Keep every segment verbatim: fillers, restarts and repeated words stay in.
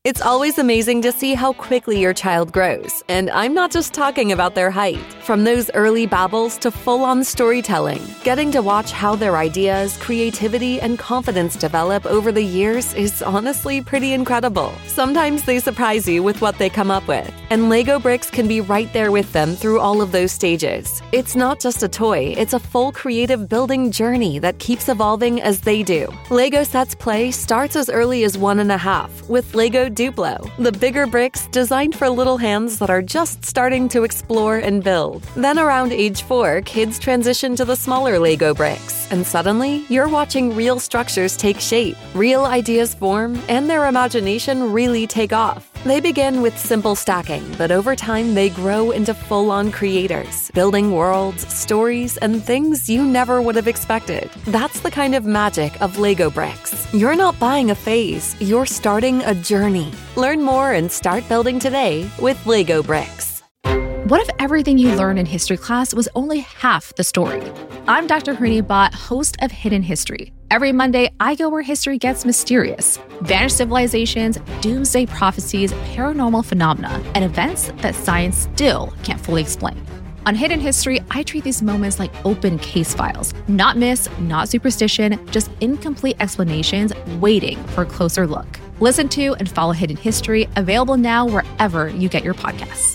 It's always amazing to see how quickly your child grows, and I'm not just talking about their height. From those early babbles to full-on storytelling, getting to watch how their ideas, creativity, and confidence develop over the years is honestly pretty incredible. Sometimes they surprise you with what they come up with, and Lego Bricks can be right there with them through all of those stages. It's not just a toy, it's a full creative building journey that keeps evolving as they do. Lego Sets Play starts as early as one and a half with Lego Duplo, the bigger bricks designed for little hands that are just starting to explore and build. Then around age four, kids transition to the smaller Lego bricks, and suddenly you're watching real structures take shape, real ideas form, and their imagination really take off. They begin with simple stacking, but over time they grow into full-on creators, building worlds, stories, and things you never would have expected. That's the kind of magic of Lego Bricks. You're not buying a phase, you're starting a journey. Learn more and start building today with Lego Bricks. What if everything you learned in history class was only half the story? I'm Doctor Harini Bhatt, host of Hidden History. Every Monday, I go where history gets mysterious. Vanished civilizations, doomsday prophecies, paranormal phenomena, and events that science still can't fully explain. On Hidden History, I treat these moments like open case files. Not myths, not superstition, just incomplete explanations waiting for a closer look. Listen to and follow Hidden History, available now wherever you get your podcasts.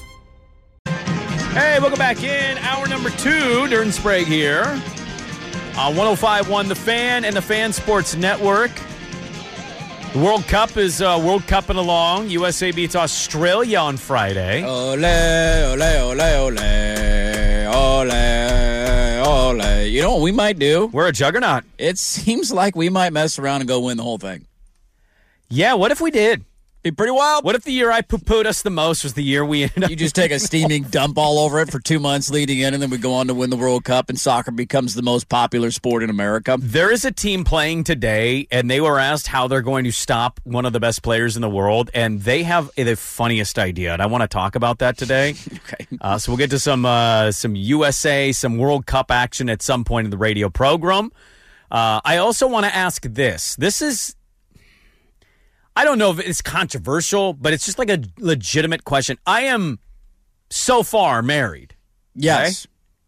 Hey, welcome back in. Hour number two, Durden Sprague here. On one oh five point one The Fan and the Fan Sports Network. The World Cup is uh, World Cupping along. U S A beats Australia on Friday. Ole, ole, ole, ole, ole, ole. You know what we might do? We're a juggernaut. It seems like we might mess around and go win the whole thing. Yeah, what if we did? Be pretty wild. What if the year I poo-pooed us the most was the year we ended up... You just take a steaming dump all over it for two months leading in, and then we go on to win the World Cup, and soccer becomes the most popular sport in America. There is a team playing today, and they were asked how they're going to stop one of the best players in the world, and they have the funniest idea, and I want to talk about that today. Okay. Uh, so we'll get to some uh, some U S A, some World Cup action at some point in the radio program. Uh, I also want to ask this. This is... I don't know if it's controversial, but it's just like a legitimate question. I am so far married. Yes. Okay?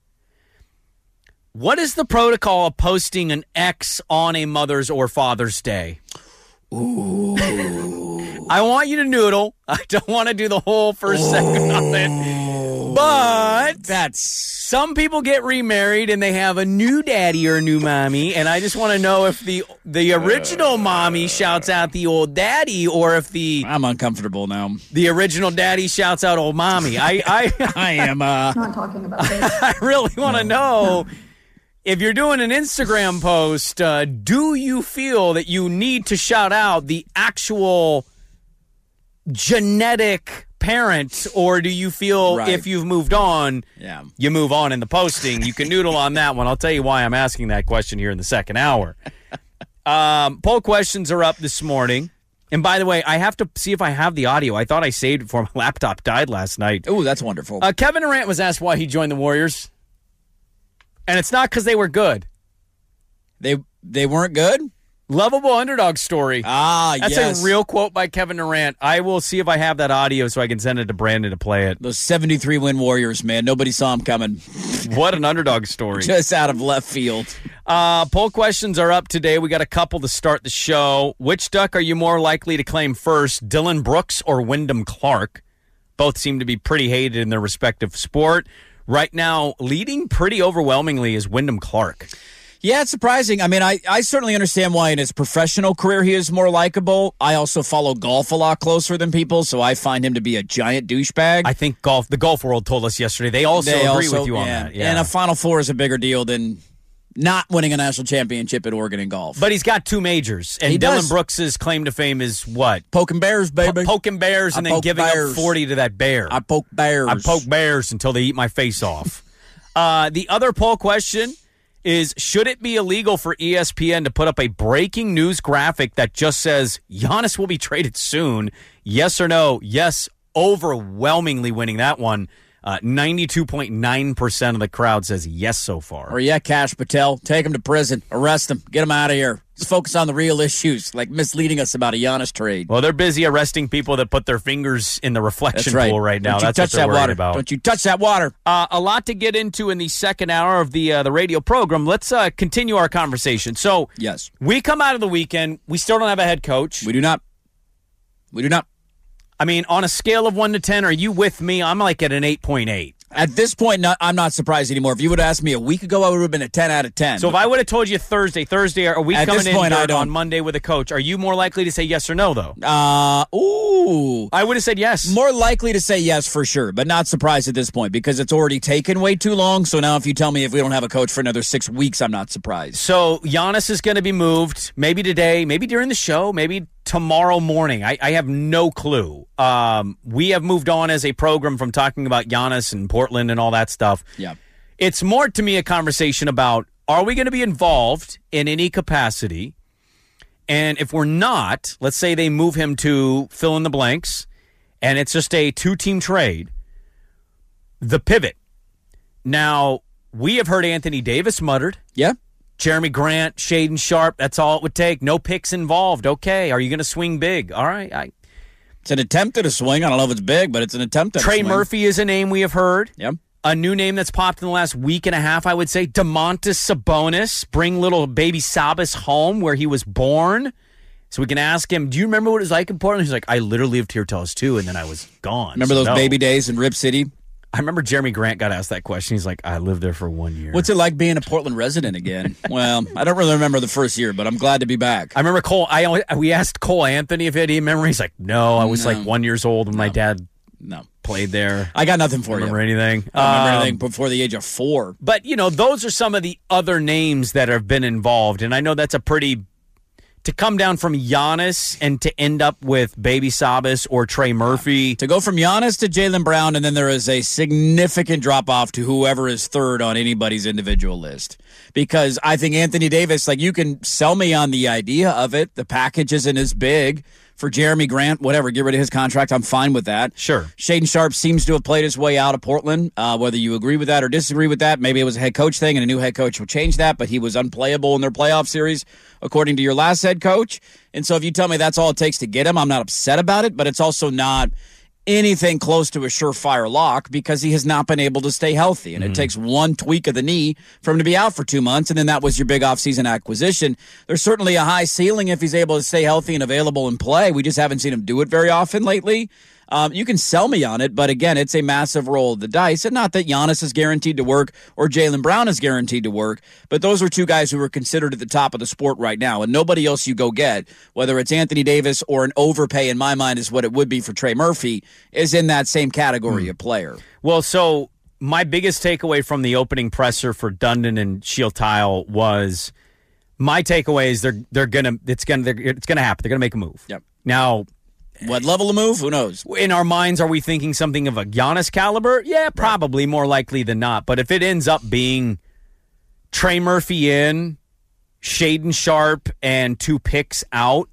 What is the protocol of posting an ex on a Mother's or Father's Day? Ooh. I want you to noodle. I don't want to do the whole first Ooh. second of it. But that's some people get remarried and they have a new daddy or a new mommy, and I just want to know if the the original mommy shouts out the old daddy or if the I'm uncomfortable now. The original daddy shouts out old mommy. I I, I am uh not talking about this. I really want to know if you're doing an Instagram post, uh, do you feel that you need to shout out the actual genetic parent, or do you feel right. if you've moved on, yeah. you move on in the posting? You can noodle on that one. I'll tell you why I'm asking that question here in the second hour. Um, poll questions are up this morning. And by the way, I have to see if I have the audio. I thought I saved it before my laptop died last night. Oh, that's wonderful. Uh, Kevin Durant was asked why he joined the Warriors. And it's not because they were good. They they weren't good? Lovable underdog story. Ah, That's yes. a real quote by Kevin Durant. I will see if I have that audio so I can send it to Brandon to play it. Those seventy-three win Warriors, man. Nobody saw them coming. What an underdog story. Just out of left field. Uh, poll questions are up today. We got a couple to start the show. Which Duck are you more likely to claim first, Dylan Brooks or Wyndham Clark? Both seem to be pretty hated in their respective sport. Right now, leading pretty overwhelmingly is Wyndham Clark. Yeah, it's surprising. I mean, I, I certainly understand why in his professional career he is more likable. I also follow golf a lot closer than people, so I find him to be a giant douchebag. I think golf, the golf world told us yesterday. They also they agree also, with you on yeah. that. Yeah. And a Final Four is a bigger deal than not winning a national championship at Oregon in golf. But he's got two majors. And he Dylan does. Brooks' claim to fame is what? Poking bears, baby. Po- poking bears and I then poke giving bears. up forty to that bear. I poke bears. I poke bears until they eat my face off. uh, the other poll question is, should it be illegal for E S P N to put up a breaking news graphic that just says Giannis will be traded soon? Yes or no? Yes, overwhelmingly winning that one. Uh, ninety-two point nine percent of the crowd says yes so far. Or yeah, Cash Patel. Take him to prison. Arrest him. Get him out of here. Let's focus on the real issues, like misleading us about a Giannis trade. Well, they're busy arresting people that put their fingers in the reflection right. pool right now. Don't you That's touch what they're that worried water. about. Don't you touch that water. Uh, a lot to get into in the second hour of the uh, the radio program. Let's uh, continue our conversation. So, yes, we come out of the weekend. We still don't have a head coach. We do not. We do not. I mean, on a scale of one to ten, are you with me? I'm like at an eight point eight. At this point, not, I'm not surprised anymore. If you would have asked me a week ago, I would have been a ten out of ten. So if I would have told you Thursday, Thursday, are we At coming this point, in I don't. on Monday with a coach? Are you more likely to say yes or no, though? Uh, ooh. I would have said yes. More likely to say yes for sure, but not surprised at this point because it's already taken way too long. So now if you tell me if we don't have a coach for another six weeks, I'm not surprised. So Giannis is going to be moved, maybe today, maybe during the show, maybe tomorrow morning. I, I have no clue. Um, we have moved on as a program from talking about Giannis and Portland and all that stuff. Yeah. It's more to me a conversation about, are we going to be involved in any capacity? And if we're not, let's say they move him to fill in the blanks and it's just a two-team trade, the pivot. Now, we have heard Anthony Davis muttered. Yeah. Jeremy Grant, Shaden Sharp, that's all it would take. No picks involved. Okay, are you going to swing big? All right. I, it's an attempt at a swing. I don't know if it's big, but it's an attempt at Trey a swing. Murphy is a name we have heard. Yep. A new name that's popped in the last week and a half, I would say, Domantas Sabonis. Bring little baby Sabas home where he was born. So we can ask him, do you remember what it was like in Portland? He's like, I literally lived here till I was two, and then I was gone. Remember so those no. baby days in Rip City? I remember Jeremy Grant got asked that question. He's like, I lived there for one year. What's it like being a Portland resident again? Well, I don't really remember the first year, but I'm glad to be back. I remember Cole. I only, we asked Cole Anthony if he had any memories. He's like, no, I was No. like one years old when No. my dad No. played there. I got nothing for remember you. anything? I don't remember Um, anything before the age of four. But, you know, those are some of the other names that have been involved. And I know that's a pretty... To come down from Giannis and to end up with Baby Sabas or Trey Murphy. To go from Giannis to Jaylen Brown, and then there is a significant drop-off to whoever is third on anybody's individual list. Because I think Anthony Davis, like, you can sell me on the idea of it. The package isn't as big. For Jeremy Grant, whatever, get rid of his contract. I'm fine with that. Sure. Shaden Sharp seems to have played his way out of Portland. Uh, whether you agree with that or disagree with that, maybe it was a head coach thing, and a new head coach will change that, but he was unplayable in their playoff series, according to your last head coach. And so if you tell me that's all it takes to get him, I'm not upset about it, but it's also not anything close to a surefire lock because he has not been able to stay healthy. And mm-hmm. it takes one tweak of the knee for him to be out for two months, and then that was your big offseason acquisition. There's certainly a high ceiling if he's able to stay healthy and available and play. We just haven't seen him do it very often lately. Um, you can sell me on it, but again, it's a massive roll of the dice. And not that Giannis is guaranteed to work or Jaylen Brown is guaranteed to work, but those are two guys who are considered at the top of the sport right now. And nobody else you go get, whether it's Anthony Davis or an overpay in my mind is what it would be for Trey Murphy, is in that same category mm. of player. Well, so my biggest takeaway from the opening presser for Dundon and Shield-Tile was my takeaway is they're they're gonna it's gonna they're, it's gonna happen. They're gonna make a move. Yep. Now. What level of move? Who knows? In our minds, are we thinking something of a Giannis caliber? Yeah, probably right. More likely than not. But if it ends up being Trey Murphy in, Shaden Sharp, and two picks out,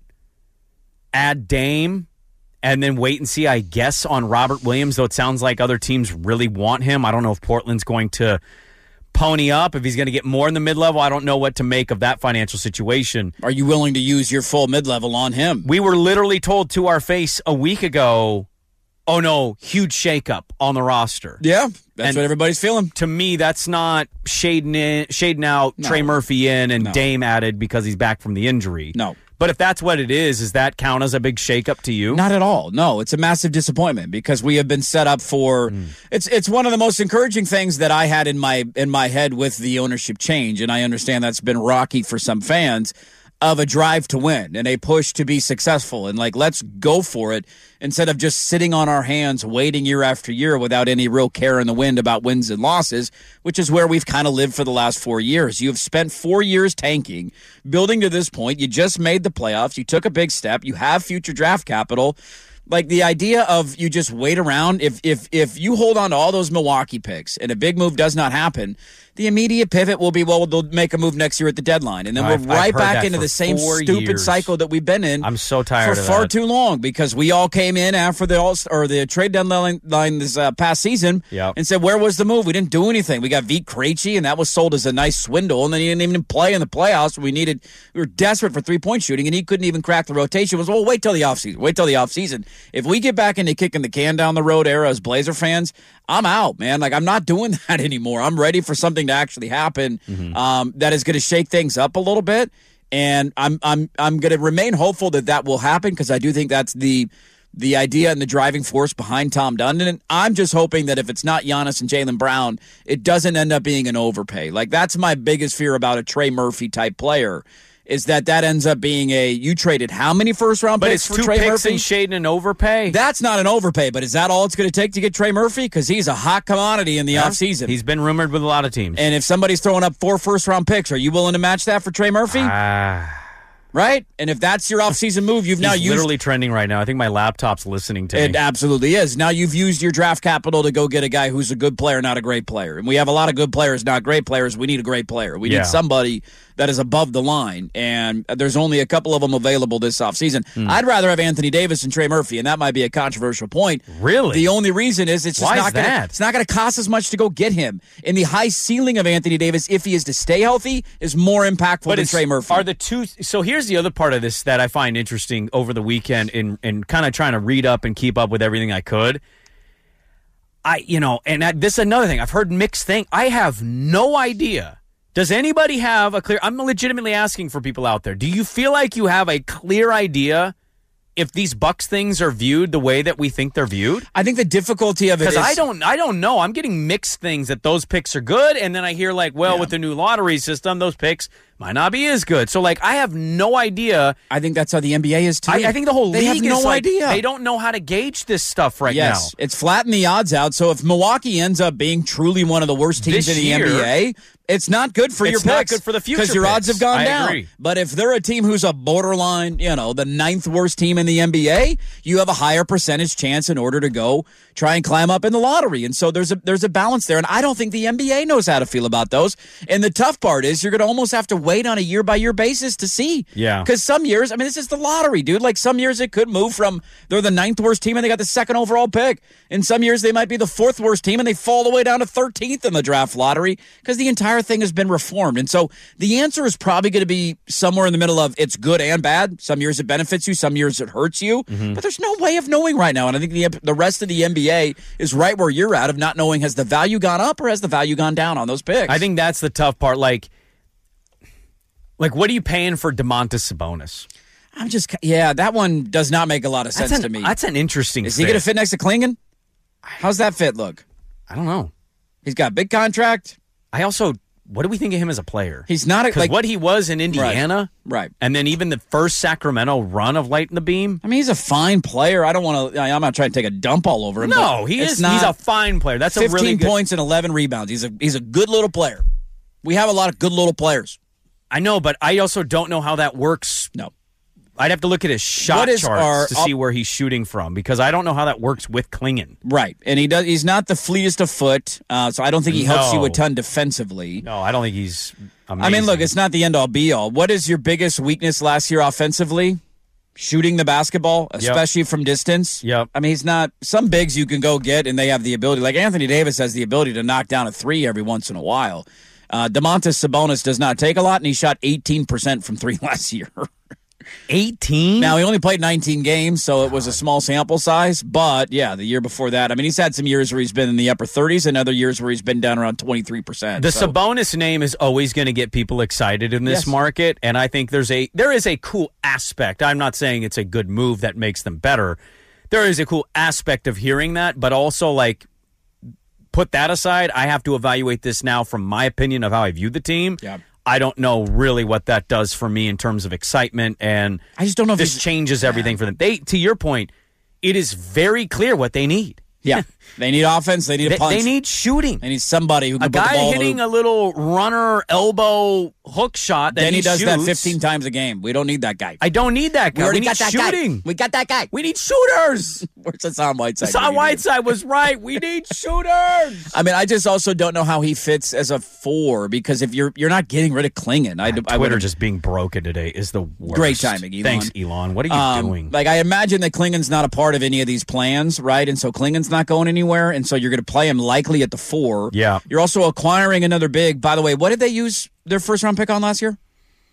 add Dame, and then wait and see, I guess, on Robert Williams, though it sounds like other teams really want him. I don't know if Portland's going to pony up, if he's going to get more in the mid-level. I don't know what to make of that financial situation. Are you willing to use your full mid-level on him? We were literally told to our face a week ago, oh no, huge shakeup on the roster. Yeah, that's and what everybody's feeling. To me, that's not shading in, shading out no. Trey Murphy in and no. Dame added because he's back from the injury. No. But if that's what it is, does that count as a big shakeup to you? Not at all. No, it's a massive disappointment because we have been set up for. Mm. It's it's one of the most encouraging things that I had in my in my head with the ownership change, and I understand that's been rocky for some fans. Of a drive to win and a push to be successful and like let's go for it instead of just sitting on our hands waiting year after year without any real care in the wind about wins and losses, which is where we've kind of lived for the last four years. You have spent four years tanking, building to this point. You just made the playoffs. You took a big step. You have future draft capital. Like the idea of you just wait around. If if if you hold on to all those Milwaukee picks and a big move does not happen, the immediate pivot will be, well, they'll make a move next year at the deadline. And then I've, we're right I've back into the same stupid years. cycle that we've been in I'm so tired for of far that. too long, because we all came in after the all or the trade deadline this uh, past season Yep. and said, where was the move? We didn't do anything. We got Vít Krejci, and that was sold as a nice swindle, and then he didn't even play in the playoffs. We needed, we were desperate for three-point shooting, and he couldn't even crack the rotation. It was, well, wait till the offseason. Wait till the offseason. If we get back into kicking the can down the road era as Blazer fans, I'm out, man. Like, I'm not doing that anymore. I'm ready for something to actually happen mm-hmm. um, that is going to shake things up a little bit. And I'm I'm I'm going to remain hopeful that that will happen, because I do think that's the the idea and the driving force behind Tom Dundon. And I'm just hoping that if it's not Giannis and Jaylen Brown, it doesn't end up being an overpay. Like, that's my biggest fear about a Trey Murphy type player, is that that ends up being a, you traded how many first round but picks it's for two Trey picks Murphy? and shade and overpay. That's not an overpay, but is that all it's going to take to get Trey Murphy? Because he's a hot commodity in the yeah. offseason. He's been rumored with a lot of teams. And if somebody's throwing up four first round picks, are you willing to match that for Trey Murphy? Ah. Right? And if that's your offseason move, you've He's now used... literally trending right now. I think my laptop's listening to It me. absolutely is. Now you've used your draft capital to go get a guy who's a good player, not a great player. And we have a lot of good players, not great players. We need a great player. We Yeah. need somebody that is above the line. And there's only a couple of them available this offseason. Hmm. I'd rather have Anthony Davis than Trey Murphy, and that might be a controversial point. Really? The only reason is it's just Why not is gonna, that? it's not going to cost as much to go get him. And the high ceiling of Anthony Davis, if he is to stay healthy, is more impactful But than it's, Trey Murphy. are the two? So here's the other part of this that I find interesting over the weekend, in in kind of trying to read up and keep up with everything I could. I, you know, and I, this is another thing. I've heard mixed things. I have no idea. Does anybody have a clear? I'm legitimately asking for people out there. Do you feel like you have a clear idea if these Bucks things are viewed the way that we think they're viewed? I think the difficulty of it is... Because I don't, I don't know. I'm getting mixed things that those picks are good, and then I hear like, well, Yeah. with the new lottery system, those picks might not be as good. So like, I have no idea. I think that's how the N B A is too. I, I think the whole they league have no is like, idea. they don't know how to gauge this stuff right yes, now. it's flattened the odds out. So if Milwaukee ends up being truly one of the worst teams This in the year, N B A, it's not good for your it's picks. not good for the future because your odds picks. have gone I down. agree. But if they're a team who's a borderline, you know, the ninth worst team in the N B A, you have a higher percentage chance in order to go try and climb up in the lottery. And so there's a there's a balance there. And I don't think the N B A knows how to feel about those. And the tough part is you're going to almost have to wait on a year by year basis to see. Yeah. Because some years, I mean, this is the lottery, dude. Like some years it could move from they're the ninth worst team and they got the second overall pick. In some years they might be the fourth worst team and they fall the way down to thirteenth in the draft lottery because the entire thing has been reformed. And so the answer is probably going to be somewhere in the middle of it's good and bad. Some years it benefits you, some years it hurts you. Mm-hmm. But there's no way of knowing right now. And I think the the rest of the N B A is right where you're at of not knowing, has the value gone up or has the value gone down on those picks? I think that's the tough part. Like, like what are you paying for DeMontis Sabonis? I'm just, yeah, that one does not make a lot of sense That's an, to me. That's an interesting Is fit. he going to fit next to Klingon? How's that fit look? I don't know. He's got a big contract. I also, what do we think of him as a player? He's not a, Because like what he was in Indiana, right. and then even the first Sacramento run of Light in the Beam. I mean, he's a fine player. I don't want to. I'm not trying to take a dump all over him. No, but he it's is. Not He's a fine player. That's a fifteen really good. points and eleven rebounds. He's a he's a good little player. We have a lot of good little players. I know, but I also don't know how that works. No. I'd have to look at his shot What is charts our- to see where he's shooting from because I don't know how that works with Klingon. Right, and he does. He's not the fleetest of foot, uh, so I don't think he helps No. you a ton defensively. No, I don't think he's amazing. I mean, look, it's not the end all be all. What is your biggest weakness last year offensively? Shooting the basketball, especially from distance. Yep. I mean, he's not. Some bigs you can go get, and they have the ability. Like Anthony Davis has the ability to knock down a three every once in a while. Uh, DeMontis Sabonis does not take a lot, and he shot eighteen percent from three last year. eighteen? Now, he only played nineteen games, so it was a small sample size. But, yeah, the year before that, I mean, he's had some years where he's been in the upper thirties and other years where he's been down around twenty-three percent. The so. Sabonis name is always going to get people excited in this Yes. market, and I think there's a there is a cool aspect. I'm not saying it's a good move that makes them better. There is a cool aspect of hearing that, but also, like, put that aside, I have to evaluate this now from my opinion of how I view the team. Yeah. I don't know really what that does for me in terms of excitement, and I just don't know if this he's- changes everything for them. They, to your point, it is very clear what they need. Yeah. They need offense. They need a They, punch. they need shooting. They need somebody who can A put the guy ball hitting in a little runner elbow hook shot that Then he, he does shoots. that fifteen times a game. We don't need that guy. I don't need that guy. we already We got need that shooting. guy. We got that guy. We need shooters. Where's Hassan Whiteside? Hassan Whiteside was right. We need shooters. I mean, I just also don't know how he fits as a four because if you're you're not getting rid of Klingon, I, I Twitter would've- just being broken today is the worst. Great timing, Elon. Thanks, Elon. What are you Um, doing? Like, I imagine that Klingon's not a part of any of these plans, right? And so Klingon's not going anywhere, and so you're going to play him likely at the four. Yeah. You're also acquiring another big. By the way, what did they use their first round pick on last year?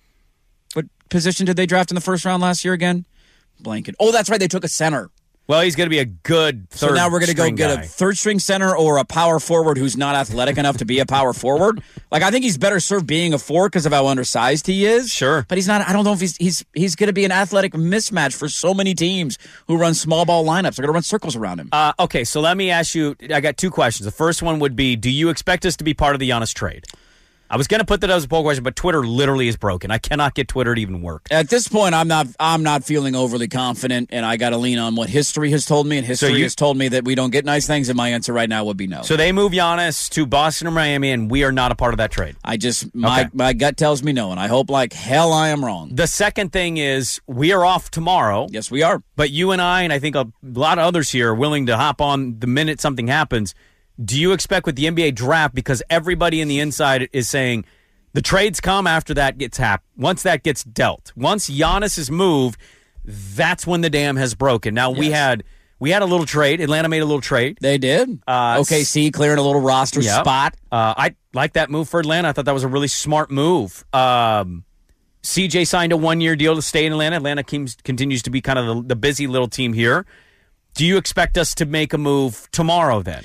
What position did they draft in the first round last year again? Blanket. Oh, that's right. They took a center. Well, he's going to be a good third So now we're going to go string get guy. a third string center or a power forward who's not athletic enough to be a power forward. Like, I think he's better served being a four because of how undersized he is. Sure. But he's not. I don't know if he's he's he's going to be an athletic mismatch for so many teams who run small ball lineups. They're going to run circles around him. Uh, okay, so let me ask you. I got two questions. The first one would be, do you expect us to be part of the Giannis trade? I was going to put that as a poll question, but Twitter literally is broken. I cannot get Twitter to even work. At this point, I'm not. I'm not feeling overly confident, and I got to lean on what history has told me. And history you- has told me that we don't get nice things. And my answer right now would be no. So they move Giannis to Boston or Miami, and we are not a part of that trade. I just my Okay. my gut tells me no, and I hope like hell I am wrong. The second thing is we are off tomorrow, Yes, we are. but you and I, and I think a lot of others here, are willing to hop on the minute something happens. Do you expect with the N B A draft, because everybody in the inside is saying the trades come after that gets hap- once that gets dealt. Once Giannis is moved, that's when the dam has broken. Now we Yes. had we had a little trade. Atlanta made a little trade. They did. Uh, O K C clearing a little roster Yep. spot. Uh, I like that move for Atlanta. I thought that was a really smart move. Um, C J signed a one-year deal to stay in Atlanta. Atlanta keeps, continues to be kind of the, the busy little team here. Do you expect us to make a move tomorrow then?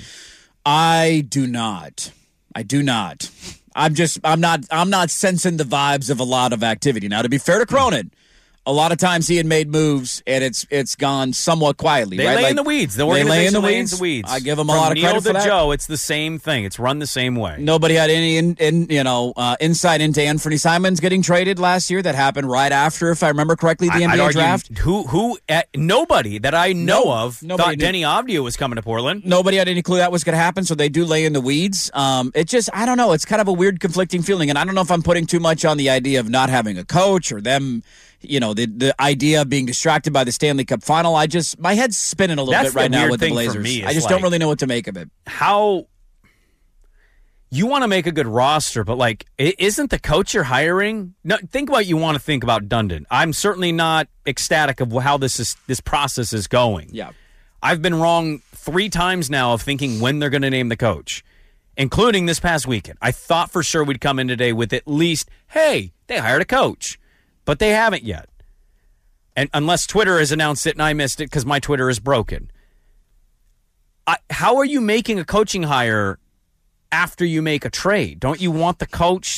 I do not. I do not. I'm just. I'm not. I'm not sensing the vibes of a lot of activity. Now, to be fair to Cronin, a lot of times he had made moves and it's it's gone somewhat quietly. They right? lay Like, in the weeds. The they lay in the organization lays weeds. in the weeds. I give them a From lot of Neil credit for to that. Joe, it's the same thing. It's run the same way. Nobody had any, in, in, you know, uh, insight into Anthony Simons getting traded last year. That happened right after, if I remember correctly, the I- N I'd B A argue draft. Who? Who? Uh, nobody that I know No, of nobody thought knew. Denny Avdia was coming to Portland. Nobody had any clue that was going to happen, so they do lay in the weeds. Um, it just, I don't know. It's kind of a weird, conflicting feeling, and I don't know if I'm putting too much on the idea of not having a coach or them, you know, the the idea of being distracted by the Stanley Cup final. I just, my head's spinning a little That's bit right the now weird with the thing for Blazers. me is I just like- don't really know what to make of it. How you want to make a good roster, but like, i- isn't the coach you're hiring? No, think about what you want to think about Dundon. I'm certainly not ecstatic of how this is this process is going. Yeah. I've been wrong three times now of thinking when they're going to name the coach, including this past weekend. I thought for sure we'd come in today with at least, hey, they hired a coach, but they haven't yet. And unless Twitter has announced it and I missed it because my Twitter is broken. I, how are you making a coaching hire after you make a trade? Don't you want the coach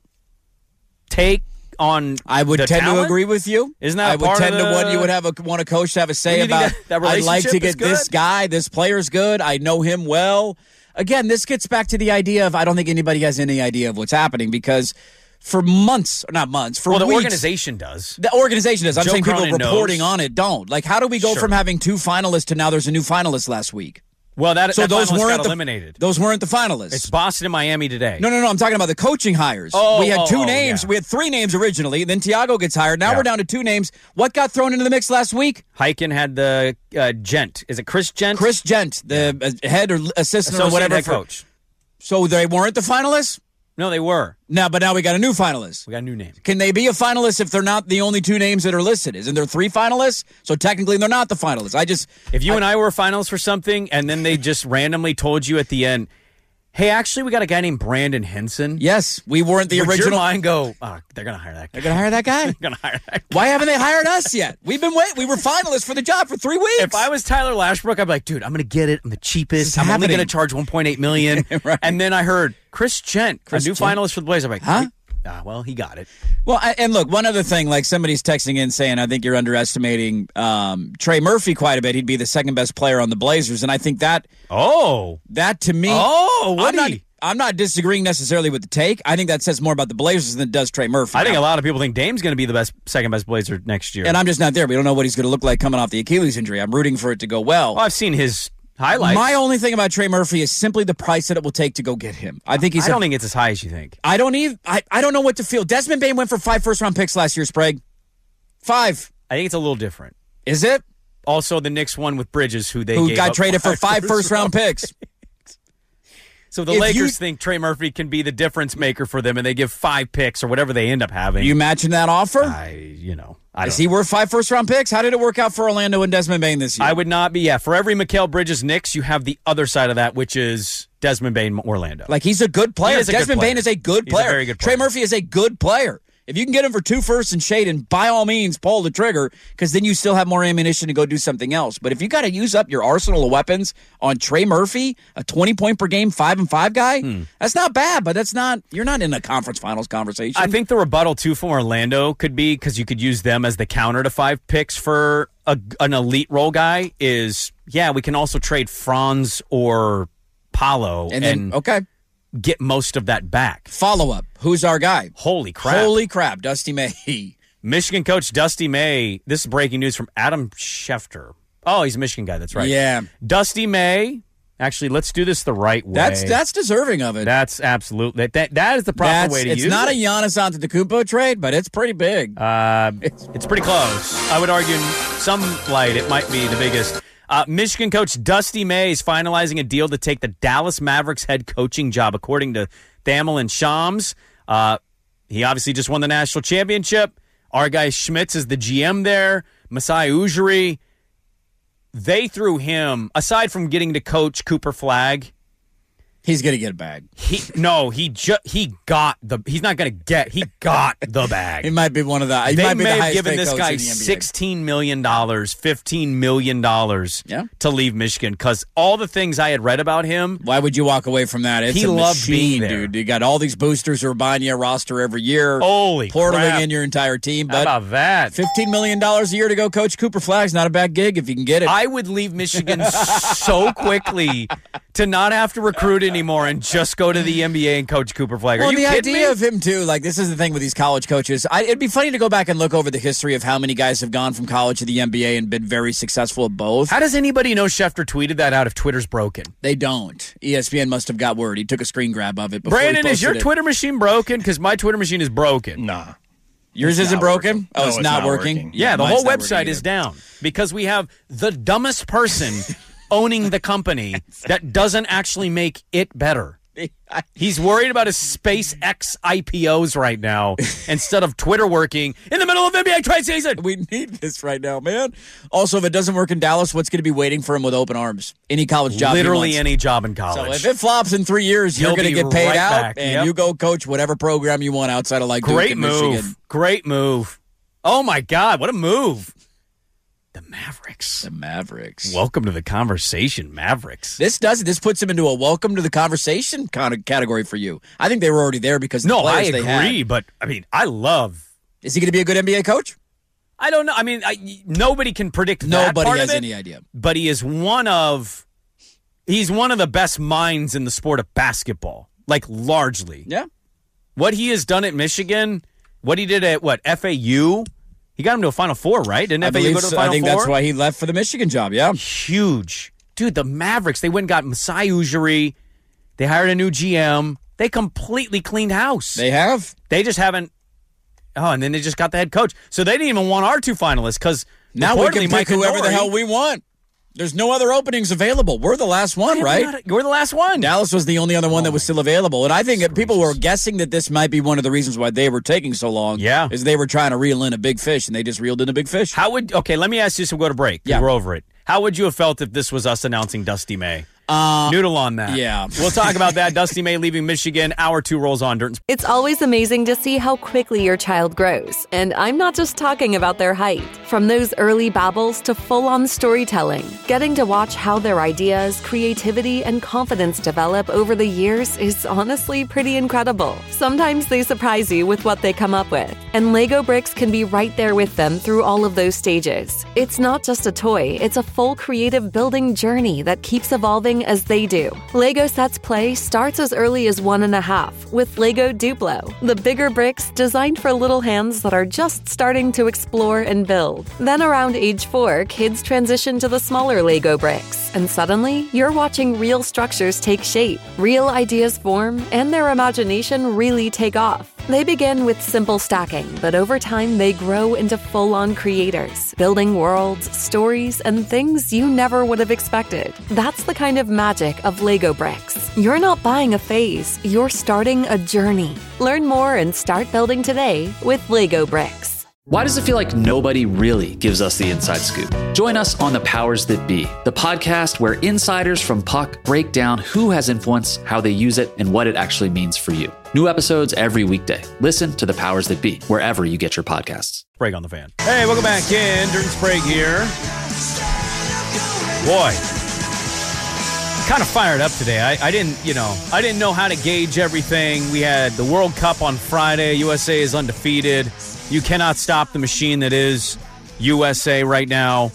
take on I would the tend talent? to agree with you. Isn't that I would part of tend to want the- you would have a want a coach to have a say Wouldn't you about. think that- that I'd like to relationship is get this good? guy. This player's good. I know him well. Again, this gets back to the idea of I don't think anybody has any idea of what's happening because for months, or not months, for Well, the weeks, organization does. the organization does. I'm Joe saying people Cronin reporting knows. on it don't. Like, how do we go Sure. from having two finalists to now there's a new finalist last week? Well, that, So that those finalist weren't got the, eliminated. Those weren't the finalists. It's Boston and Miami today. No, no, no. I'm talking about the coaching hires. Oh, we had oh, two oh, names. yeah. We had three names originally. Then Tiago gets hired. Now Yeah. we're down to two names. What got thrown into the mix last week? Heiken had the uh, Gent. Is it Chris Gent? Chris Gent, the uh, head or assistant Associate or whatever. head for- coach. So they weren't the finalists? No, they were. No, but now we got a new finalist. We got a new name. Can they be a finalist if they're not the only two names that are listed? Isn't there three finalists? So technically they're not the finalists. I just If you and I were finalists for something, and then they just randomly told you at the end, hey, actually, we got a guy named Brandon Henson. yes, we weren't the Would your original. mind go, oh, they're going to hire that guy. They're gonna hire that guy. They're going to hire that guy. Why haven't they hired us yet? We've been waiting. We were finalists for the job for three weeks. If I was Tyler Lashbrook, I'd be like, dude, I'm going to get it. I'm the cheapest. This is I'm only happening. going to charge one point eight million dollars. Right. And then I heard Chris Gent, Chris a new Gent? finalist for the Blazers. I'm like, Huh? Ah, well, he got it. Well, I, and look, one other thing, like somebody's texting in saying, I think you're underestimating um, Trey Murphy quite a bit. He'd be the second best player on the Blazers, and I think that Oh. that to me, Oh, I'm Woody. not, I'm not disagreeing necessarily with the take. I think that says more about the Blazers than it does Trey Murphy. I think Now, a lot of people think Dame's going to be the best, second best Blazer next year. and I'm just not there. We don't know what he's going to look like coming off the Achilles injury. I'm rooting for it to go well. well, I've seen his highlights. My only thing about Trey Murphy is simply the price that it will take to go get him. I think he's. I don't a, think it's as high as you think. I don't even. I, I don't know what to feel. Desmond Bain went for five first round picks last year. Sprague, five. I think it's a little different. Is it? Also, the Knicks one with Bridges, who they who gave got up traded for five first round picks. So the If Lakers you- think Trey Murphy can be the difference maker for them, and they give five picks or whatever they end up having. You matching that offer? I, you know, I Is don't he worth five first round picks? How did it work out for Orlando and Desmond Bain this year? I would not be. Yeah, for every Mikal Bridges Knicks, you have the other side of that, which is Desmond Bain Orlando. Like, he's a good player. He is a good Desmond player. Bain is a good He's a player. very good Trey player. Murphy is a good player. If you can get him for two firsts and shade, and by all means, pull the trigger, because then you still have more ammunition to go do something else. But if you got to use up your arsenal of weapons on Trey Murphy, a twenty point per game, five and five guy, Hmm. that's not bad. But that's not. You're not in a conference finals conversation. I think the rebuttal too from Orlando could be, because you could use them as the counter to five picks for a, an elite role guy. Is yeah, we can also trade Franz or Paolo and and, then okay, get most of that back. follow up. Who's our guy? Holy crap! Holy crap, Dusty May. Michigan coach Dusty May. This is breaking news from Adam Schefter. Oh, he's a Michigan guy. That's right. Yeah, Dusty May. Actually, let's do this the right way. that's that's deserving of it. That's absolute. That that, that is the proper That's, way to it's use not it. a Giannis Antetokounmpo trade, but it's pretty big. Uh, it's pretty close. I would argue in some light it might be the biggest. Uh, Michigan coach Dusty May is finalizing a deal to take the Dallas Mavericks head coaching job, according to Thamel and Shams. Uh, he obviously just won the national championship. Our guy Schmitz is the G M there. Masai Ujiri. They threw him, aside from getting to coach Cooper Flagg, He's gonna get a bag. he no, he ju- he got the. He's not going to get. He got the bag. He might be one of the. He They might be may the have highest given paid this coach guy in the N B A. sixteen million dollars, fifteen million dollars Yeah. to leave Michigan, because all the things I had read about him, Why would you walk away from that? It's He a loved machine, being there. dude. You got all these boosters who are buying you a roster every year. holy portaling crap. in your entire team. How But about that? fifteen million dollars a year to go coach Cooper Flagg's not a bad gig if you can get it. I would leave Michigan so quickly to not have to recruit anymore and just go to the N B A and coach Cooper Flagg. Are well, you the kidding idea me? of him, too, like, this is the thing with these college coaches. I, it'd be funny to go back and look over the history of how many guys have gone from college to the N B A and been very successful at both. How does anybody know Schefter tweeted that out if Twitter's broken? They don't. E S P N must have got word. He took a screen grab of it before he Brandon, is your posted it. Twitter machine broken? Because my Twitter machine is broken. Nah. Yours It's isn't not broken? working. Oh, No, it's, it's not, not working? working. Yeah, the mine's whole not working website is either. down because we have the dumbest person owning the company that doesn't actually make it better. He's worried about his SpaceX I P Os right now instead of Twitter working in the middle of N B A trade season. We need this right now, man. Also, if it doesn't work in Dallas, what's going to be waiting for him with open arms? Any college job. he Literally wants. any job in So college. if it flops in three years, you're He'll going to be get paid right out, back. and Yep. you go coach whatever program you want outside of like Duke Great and move. Michigan. Great move. Oh, my God. What a move. The Mavericks. The Mavericks. Welcome to the conversation, Mavericks. This does it. This puts him into a welcome to the conversation kind of category for you. I think they were already there because of the No, I players they had. agree, but I mean, I love. Is he going to be a good N B A coach? I don't know. I mean, I, nobody can predict that Nobody part has of it, any idea. but he is one of. He's one of the best minds in the sport of basketball, like largely. Yeah. What he has done at Michigan, what he did at what F A U, he got him to a Final Four, right? Didn't I, F A U believe go to the so. Final I think Four? that's why he left for the Michigan job, yeah. Huge, dude. The Mavericks, they went and got Masai Ujiri. They hired a new G M. They completely cleaned house. They have. They just haven't. Oh, and then they just got the head coach. So they didn't even want our two finalists because Now we can pick whoever the hell we we want. There's no other openings available. We're the last one, right? You're the last one. Dallas was the only other one that was still available. And I think that people were gracious. guessing that this might be one of the reasons why they were taking so long. Yeah. Is they were trying to reel in a big fish, and they just reeled in a big fish. How would okay? Let me ask you. So we'll go to break. 'Cause Yeah. we're over it. How would you have felt if this was us announcing Dusty May? Uh, Noodle on that. yeah. We'll talk about that. Dusty May leaving Michigan. Hour two rolls on. Dirt and Sports. It's always amazing to see how quickly your child grows. And I'm not just talking about their height. From those early babbles to full-on storytelling, getting to watch how their ideas, creativity, and confidence develop over the years is honestly pretty incredible. Sometimes they surprise you with what they come up with. And Lego Bricks can be right there with them through all of those stages. It's not just a toy, it's a full creative building journey that keeps evolving as they do. Lego Sets Play starts as early as one and a half with Lego Duplo, the bigger bricks designed for little hands that are just starting to explore and build. Then around age four, kids transition to the smaller Lego bricks. And suddenly, you're watching real structures take shape, real ideas form, and their imagination really take off. They begin with simple stacking, but over time they grow into full-on creators, building worlds, stories, and things you never would have expected. That's the kind of magic of Lego bricks. You're not buying a phase, you're starting a journey. Learn more and start building today with Lego bricks. Why does it feel like nobody really gives us the inside scoop? Join us on The Powers That Be, the podcast where insiders from Puck break down who has influence, how they use it, and what it actually means for you. New episodes every weekday. Listen to The Powers That Be, wherever you get your podcasts. Sprague on the Fan. Hey, welcome back in. Dirt and Sprague here. Boy, kind of fired up today. I, I didn't, you know, I didn't know how to gauge everything. We had the World Cup on Friday. U S A is undefeated. You cannot stop the machine that is U S A right now.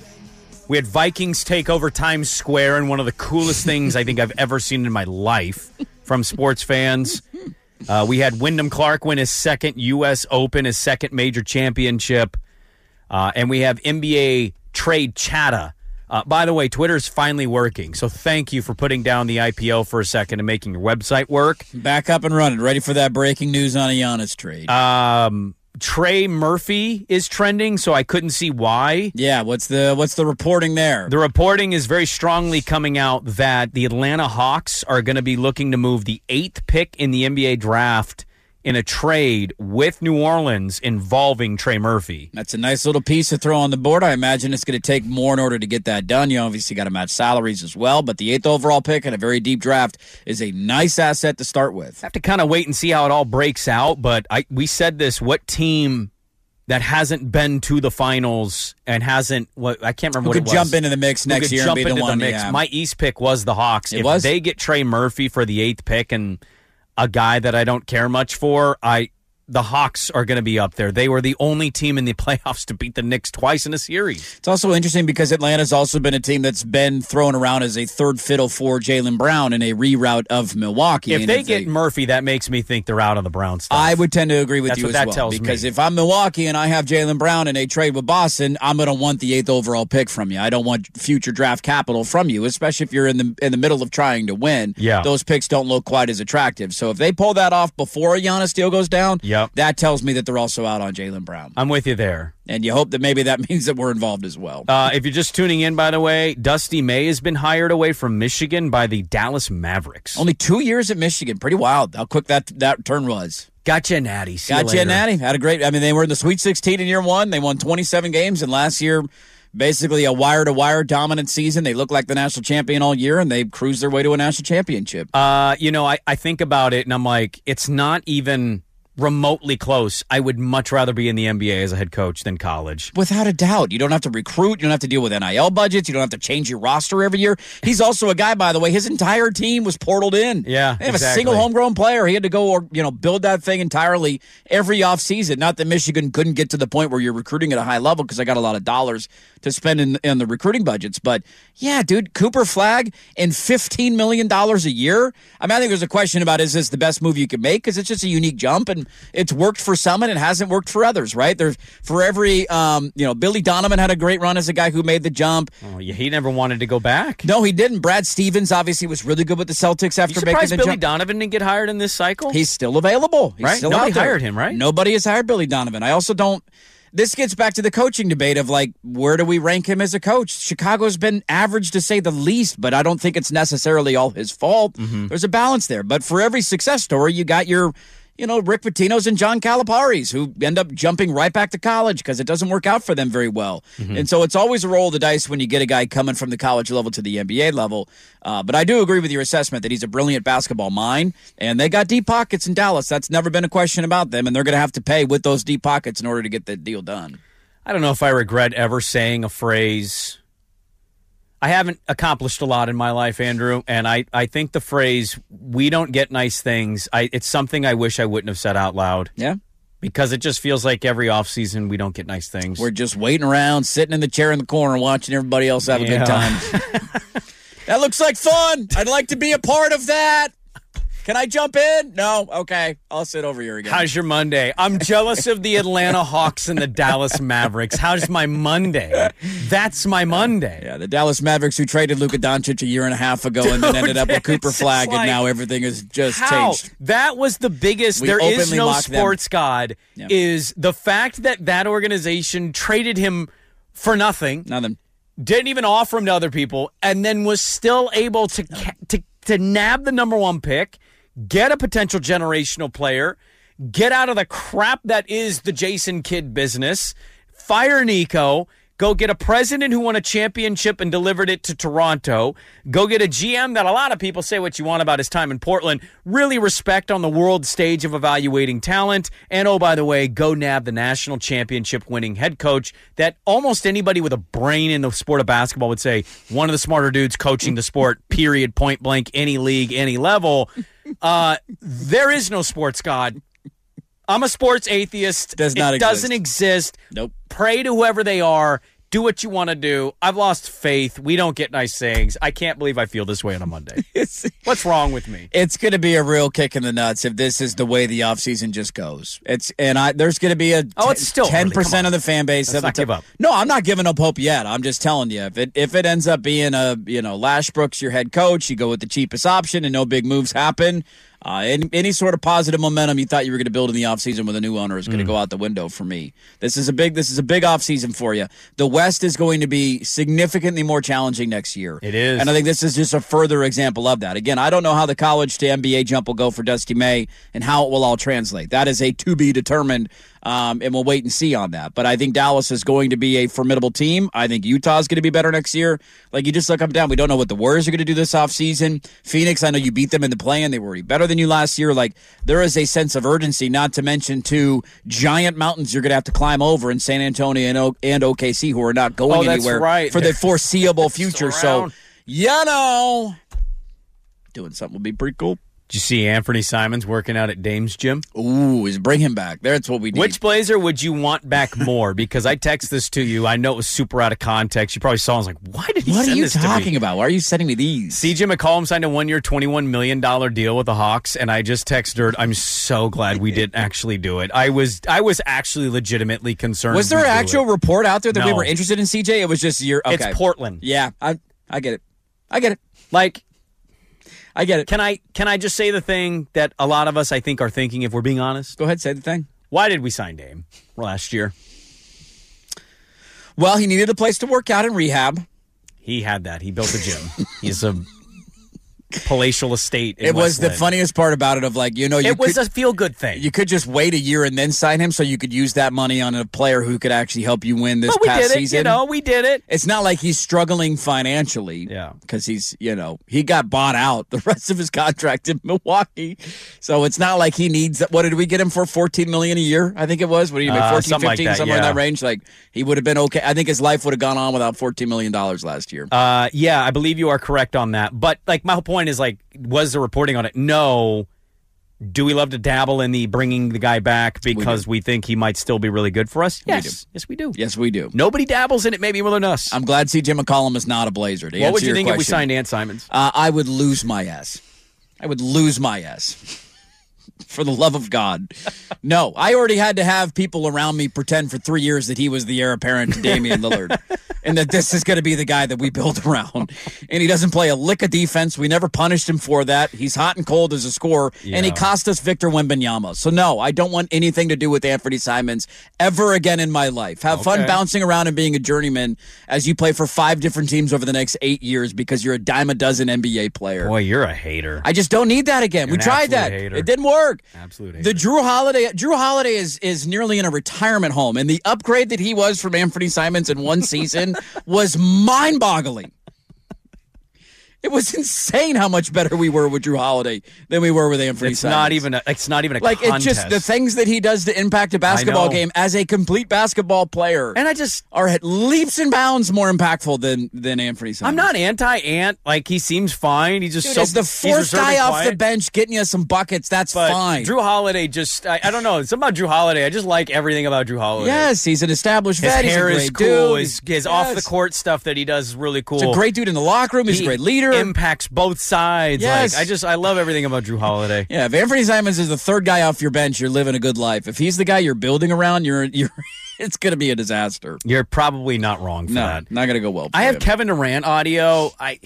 We had Vikings take over Times Square in one of the coolest things I think I've ever seen in my life from sports fans. Uh, we had Wyndham Clark win his second U S Open, his second major championship. Uh, and we have N B A trade chatter. Uh, by the way, Twitter's finally working, so thank you for putting down the I P O for a second and making your website work. Back up and running, ready for that breaking news on a Giannis trade. Um... Trey Murphy is trending, so I couldn't see why. Yeah, what's the what's the reporting there? The reporting is very strongly coming out that the Atlanta Hawks are going to be looking to move the eighth pick in the N B A draft in a trade with New Orleans involving Trey Murphy. That's a nice little piece to throw on the board. I imagine it's going to take more in order to get that done. You obviously got to match salaries as well, but the eighth overall pick in a very deep draft is a nice asset to start with. Have to kind of wait and see how it all breaks out, but I we said this, what team that hasn't been to the finals and hasn't, what I can't remember Who what could it was. jump into the mix Who next could year jump and be into the one. The mix. Yeah. My East pick was the Hawks. It if was? they get Trey Murphy for the eighth pick and a guy that I don't care much for, I the Hawks are going to be up there. They were the only team in the playoffs to beat the Knicks twice in a series. It's also interesting because Atlanta's also been a team that's been thrown around as a third fiddle for Jaylen Brown in a reroute of Milwaukee. If and they if get they, Murphy, that makes me think they're out on the Brown stuff. I would tend to agree with That's you what as that well. tells Because me. if I'm Milwaukee and I have Jaylen Brown in a trade with Boston, I'm going to want the eighth overall pick from you. I don't want future draft capital from you, especially if you're in the in the middle of trying to win. Yeah. Those picks don't look quite as attractive. So if they pull that off before a Giannis deal goes down, Yep. that tells me that they're also out on Jaylen Brown. I'm with you there. And you hope that maybe that means that we're involved as well. Uh, if you're just tuning in, by the way, Dusty May has been hired away from Michigan by the Dallas Mavericks. Only two years at Michigan. Pretty wild how quick that, that turn was. Gotcha, Natty. See you Gotcha, later. Natty. Had a great, I mean, they were in the Sweet sixteen in year one. They won twenty-seven games, and last year, basically a wire-to-wire dominant season. They looked like the national champion all year, and they cruised their way to a national championship. Uh, you know, I, I think about it, and I'm like, it's not even remotely close. I would much rather be in the N B A as a head coach than college. Without a doubt. You don't have to recruit. You don't have to deal with N I L budgets. You don't have to change your roster every year. He's also a guy, by the way, his entire team was portaled in. Yeah, They have exactly. a single homegrown player. He had to go or you know build that thing entirely every offseason. Not that Michigan couldn't get to the point where you're recruiting at a high level because I got a lot of dollars to spend in, in the recruiting budgets. But, yeah, dude, Cooper Flagg and fifteen million dollars a year. I mean, I think there's a question about is this the best move you can make because it's just a unique jump, and it's worked for some and it hasn't worked for others, right? There's for every, um, you know, Billy Donovan had a great run as a guy who made the jump. Oh, yeah, he never wanted to go back. No, he didn't. Brad Stevens obviously was really good with the Celtics after You making surprised the Billy jump. Donovan didn't get hired in this cycle? He's still available. He's Right? still Nobody out there. hired him, right? Nobody has hired Billy Donovan. I also don't. This gets back to the coaching debate of, like, where do we rank him as a coach? Chicago's been average to say the least, but I don't think it's necessarily all his fault. Mm-hmm. There's a balance there. But for every success story, you got your, you know, Rick Pitino's and John Calipari's who end up jumping right back to college because it doesn't work out for them very well. Mm-hmm. And so it's always a roll of the dice when you get a guy coming from the college level to the N B A level. Uh, but I do agree with your assessment that he's a brilliant basketball mind, and they got deep pockets in Dallas. That's never been a question about them, and they're going to have to pay with those deep pockets in order to get the deal done. I don't know if I regret ever saying a phrase. I haven't accomplished a lot in my life, Andrew, and I, I think the phrase, we don't get nice things, I, it's something I wish I wouldn't have said out loud. Yeah? Because it just feels like every offseason we don't get nice things. We're just waiting around, sitting in the chair in the corner, watching everybody else have a Yeah. good time. That looks like fun. I'd like to be a part of that. Can I jump in? No? Okay. I'll sit over here again. How's your Monday? I'm jealous of the Atlanta Hawks and the Dallas Mavericks. How's my Monday? That's my Monday. Yeah, the Dallas Mavericks who traded Luka Doncic a year and a half ago and then ended up with Cooper Flagg, like, and now everything is just how? changed. That was the biggest. We there is openly no mocked them. sports god. Yeah. Is the fact that that organization traded him for nothing, Nothing. didn't even offer him to other people, and then was still able to ca- to to nab the number one pick, get a potential generational player, get out of the crap that is the Jason Kidd business, fire Nico, go get a president who won a championship and delivered it to Toronto, go get a G M that a lot of people say what you want about his time in Portland, really respect on the world stage of evaluating talent, and oh, by the way, go nab the national championship winning head coach that almost anybody with a brain in the sport of basketball would say one of the smarter dudes coaching the sport, period, point blank, any league, any level. Uh, there is no sports god. I'm a sports atheist. Does not it exist. doesn't exist. Nope. Pray to whoever they are. Do what you want to do. I've lost faith. We don't get nice sayings. I can't believe I feel this way on a Monday. What's wrong with me? It's going to be a real kick in the nuts if this is the way the offseason just goes. It's and I there's going to be a Oh, it's still ten early. Come percent on. of the fan base. Let's that not will give up. No, I'm not giving up hope yet. I'm just telling you, if it if it ends up being a you know Lashbrook's your head coach, you go with the cheapest option and no big moves happen. Uh, any, any sort of positive momentum you thought you were going to build in the offseason with a new owner is going to Mm. go out the window for me. This is a big this is a big offseason for you. The West is going to be significantly more challenging next year. It is. And I think this is just a further example of that. Again, I don't know how the college to N B A jump will go for Dusty May and how it will all translate. That is a to be determined, um, and we'll wait and see on that. But I think Dallas is going to be a formidable team. I think Utah is going to be better next year. Like, you just look up and down. We don't know what the Warriors are going to do this offseason. Phoenix, I know you beat them in the play-in. They were already better than you last year. Like, there is a sense of urgency, not to mention two giant mountains you're going to have to climb over in San Antonio and, o- and O K C, who are not going Oh, that's anywhere right. for the foreseeable future. So, around. you know, doing something will be pretty cool. Did you see Anthony Simons working out at Dame's gym? Ooh, is bring him back. That's what we need. Which Blazer would you want back more? Because I text this to you. I know it was super out of context. You probably saw it. I was like, why did he What send are you this to me? talking about? Why are you sending me these? C J McCollum signed a one-year, twenty-one million dollars deal with the Hawks, and I just texted her, I'm so glad we didn't actually do it. I was I was actually legitimately concerned. Was there we an do actual it. report out there that we No. were interested in C J? It was just your. Okay. It's Portland. Yeah, I I get it. I get it. Like, I get it. can I can I just say the thing that a lot of us, I think, are thinking, if we're being honest? Go ahead, say the thing. Why did we sign Dame last year? Well, he needed a place to work out and rehab. He had that. He built a gym. He's a palatial estate in It was the Westland. funniest part about it of like, you know, you It was could, a feel-good thing. you could just wait a year and then sign him so you could use that money on a player who could actually help you win this but we past did it. season. You know, we did it. It's not like he's struggling financially. Yeah. Because he's, you know, he got bought out the rest of his contract in Milwaukee. So it's not like he needs that. What did we get him for? fourteen million dollars a year, I think it was. What do you make? Uh, fourteen, something like fifteen, that, somewhere in yeah. that range? Like, he would have been okay. I think his life would have gone on without fourteen million dollars last year. Uh, yeah, I believe you are correct on that. But like, my whole point is like, was the reporting on it? No. Do we love to dabble in the bringing the guy back because we, think he might still be really good for us? Yes, do. yes, we do. Yes, we do. Nobody dabbles in it, maybe more than us. I'm glad C J McCollum is not a Blazer. To what would answer you your think if we question. signed Ant Simons? Uh, I would lose my ass. I would lose my ass. For the love of God. No, I already had to have people around me pretend for three years that he was the heir apparent to Damian Lillard and that this is going to be the guy that we build around. And he doesn't play a lick of defense. We never punished him for that. He's hot and cold as a scorer, and he Yeah. cost us Victor Wembanyama. So, no, I don't want anything to do with Anthony Simons ever again in my life. Have fun Okay. bouncing around and being a journeyman as you play for five different teams over the next eight years because you're a dime a dozen N B A player. Boy, you're a hater. I just don't need that again. You're we an tried that. absolute hater. It didn't work. Absolute hater. The Drew Holiday Drew Holiday is is nearly in a retirement home, and the upgrade that he was from Anthony Simons in one season was mind-boggling. It was insane how much better we were with Drew Holiday than we were with Anthony it's Simons. not even. A, it's not even a like contest. it's just the things that he does to impact a basketball know. game as a complete basketball player. And I just. are at leaps and bounds more impactful than than Anthony Simons. I'm not anti-Ant. Like, he seems fine. He's just Dude, so. as the he's fourth reserved guy and off quiet. the bench getting you some buckets, that's But fine. Drew Holiday just, I, I don't know. Something about Drew Holiday. I just like everything about Drew Holiday. Yes, he's an established His vet. hair he's a is great cool. dude. His, his Yes. off the court stuff that he does is really cool. He's a great dude in the locker room. He's He- a great leader. leader. impacts both sides. Yes. Like, I just, I love everything about Drew Holiday. Yeah, if Anthony Simons is the third guy off your bench, you're living a good life. If he's the guy you're building around, you're you're it's going to be a disaster. You're probably not wrong for no, that. not going to go well. I have him. Kevin Durant audio. I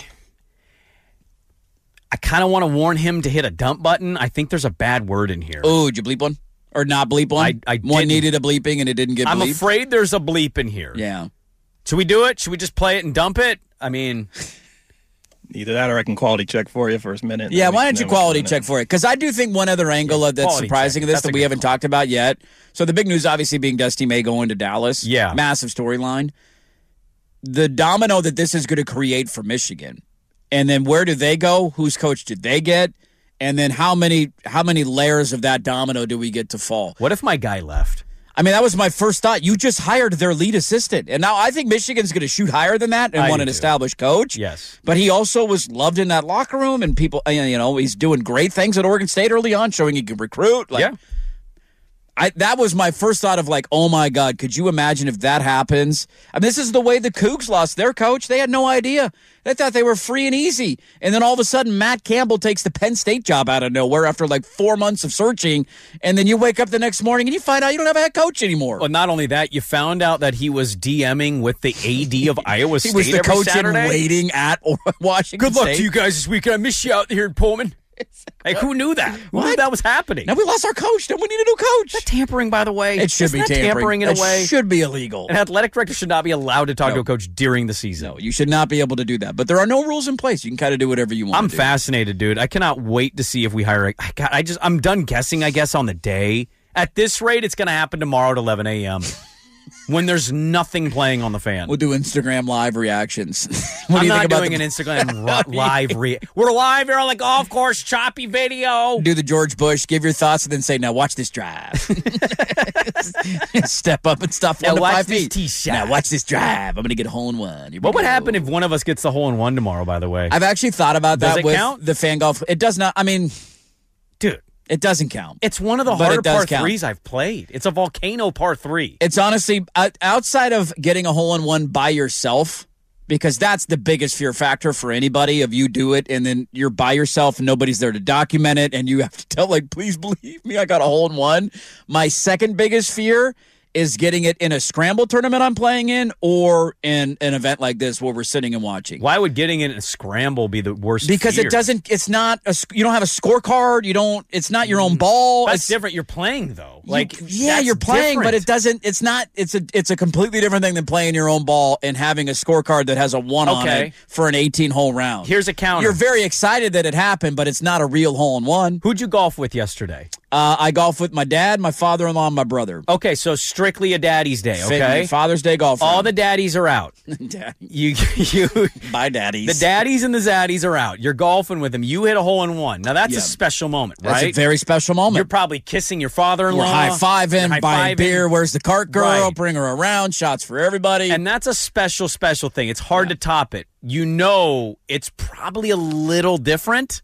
I kind of want to warn him to hit a dump button. I think there's a bad word in here. Oh, did you bleep one? Or not bleep one? I, I one didn't. needed a bleeping and it didn't get bleeped? I'm afraid there's a bleep in here. Yeah. Should we do it? Should we just play it and dump it? I mean... Either that or I can quality check for you for a minute. Yeah, why don't you quality check for it? Because I do think one other angle yeah, that's surprising check. of this That's that we haven't call. talked about yet. So the big news obviously being Dusty May going to Dallas. Yeah. Massive storyline. The domino that this is going to create for Michigan. And then where do they go? Whose coach did they get? And then how many how many layers of that domino do we get to fall? What if my guy left? I mean, that was my first thought. You just hired their lead assistant. And now I think Michigan's going to shoot higher than that and I want do an too. established coach. Yes. But he also was loved in that locker room, and people, you know, he's doing great things at Oregon State early on, showing he can recruit. Like, yeah. I, that was my first thought of like, oh my God, could you imagine if that happens? I mean, this is the way the Cougs lost their coach. They had no idea. They thought they were free and easy. And then all of a sudden, Matt Campbell takes the Penn State job out of nowhere after like four months of searching. And then you wake up the next morning and you find out you don't have a head coach anymore. Well, not only that, you found out that he was DMing with the A D of Iowa State. He was the every coach in Saturday. waiting at Washington Good luck State. to you guys this weekend. I miss you out here in Pullman. Like, who knew that? Who What? knew that was happening? Now we lost our coach. Now we need a new coach. That tampering, by the way. It should Isn't be that tampering. in a It way. should be illegal. An athletic director should not be allowed to talk No. to a coach during the season. No, you should not be able to do that. But there are no rules in place. You can kind of do whatever you want. I'm to do. fascinated, dude. I cannot wait to see if we hire. A, I, got, I just, I'm done guessing. I guess on the day. At this rate, it's going to happen tomorrow at eleven a.m. when there's nothing playing on the fan. We'll do Instagram live reactions. what I'm do you not think about doing the, an Instagram ro- live. Re- We're live here on the golf course. Choppy video. do the George Bush, give your thoughts, and then say, "Now watch this drive." Step up and stuff. Now one to watch five this feet. tee shot. Now watch this drive. I'm going to get a hole in one. Here we What would go. happen if one of us gets the hole in one tomorrow? By the way, I've actually thought about Does that it with count? the fan golf. It does not. I mean, dude, it doesn't count. it's one of the But harder it does par count. threes I've played. It's a volcano par three. It's honestly uh, outside of getting a hole in one by yourself, because that's the biggest fear factor for anybody. If you do it and then you're by yourself and nobody's there to document it, and you have to tell, like, please believe me, I got a hole in one. My second biggest fear is getting it in a scramble tournament I'm playing in, or in an event like this where we're sitting and watching. Why would getting it in a scramble be the worst? Because fear? it doesn't. It's not. A, you don't have a scorecard. You don't. It's not your own ball. That's It's different. You're playing though. You- Like yeah, that's you're playing, but different. it doesn't. It's not. It's a. It's a completely different thing than playing your own ball and having a scorecard that has a one on Okay. it for an eighteen hole round. Here's a counter. You're very excited that it happened, but it's not a real hole in one. Who'd you golf with yesterday? Uh, I golf with my dad, my father-in-law, and my brother. Okay, so strictly a daddy's day. Fit- Okay, Father's Day golf. all round. the daddies are out. Daddy. You, you, Bye, daddies. the daddies and the zaddies are out. You're golfing with them. You hit a hole in one. Now that's Yeah. a special moment, That's right? a very special moment. You're probably kissing your father-in-law. We're high-fiving, You're buying high-fiving. beer. Where's the cart girl? Right. Bring her around. Shots for everybody. And that's a special, special thing. It's hard to top it. You know it's probably a little different.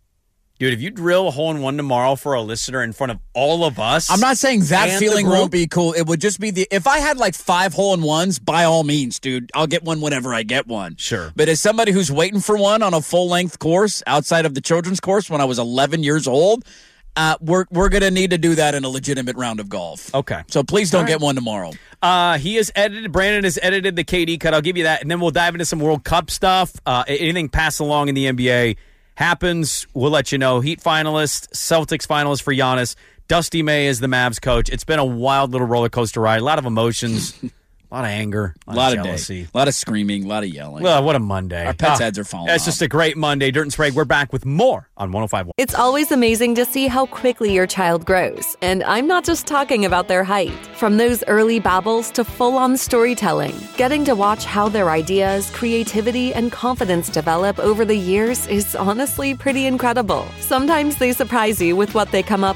Dude, if you drill a hole in one tomorrow for a listener in front of all of us. I'm not saying that and the feeling group- won't be cool. It would just be the if I had like five hole in ones, by all means, dude, I'll get one whenever I get one. Sure. But as somebody who's waiting for one on a full length course outside of the children's course when I was eleven years old, uh, we're we're gonna need to do that in a legitimate round of golf. Okay. So please don't All right. get one tomorrow. Uh, he has edited, Brandon has edited the K D cut. I'll give you that. And then we'll dive into some World Cup stuff. Uh, anything pass along in the N B A happens, we'll let you know. Heat finalist, Celtics finalist for Giannis. Dusty May is the Mavs coach. It's been a wild little roller coaster ride. A lot of emotions, a lot of anger, a lot, A lot of of jealousy. day, a lot of screaming, a lot of yelling. Well, what a Monday. Our pets' Ah, heads are falling It's off. just a great Monday. Dirt and Sprague, we're back with more on one oh five point one. It's always amazing to see how quickly your child grows. And I'm not just talking about their height. From those early babbles to full-on storytelling, getting to watch how their ideas, creativity, and confidence develop over the years is honestly pretty incredible. Sometimes they surprise you with what they come up with.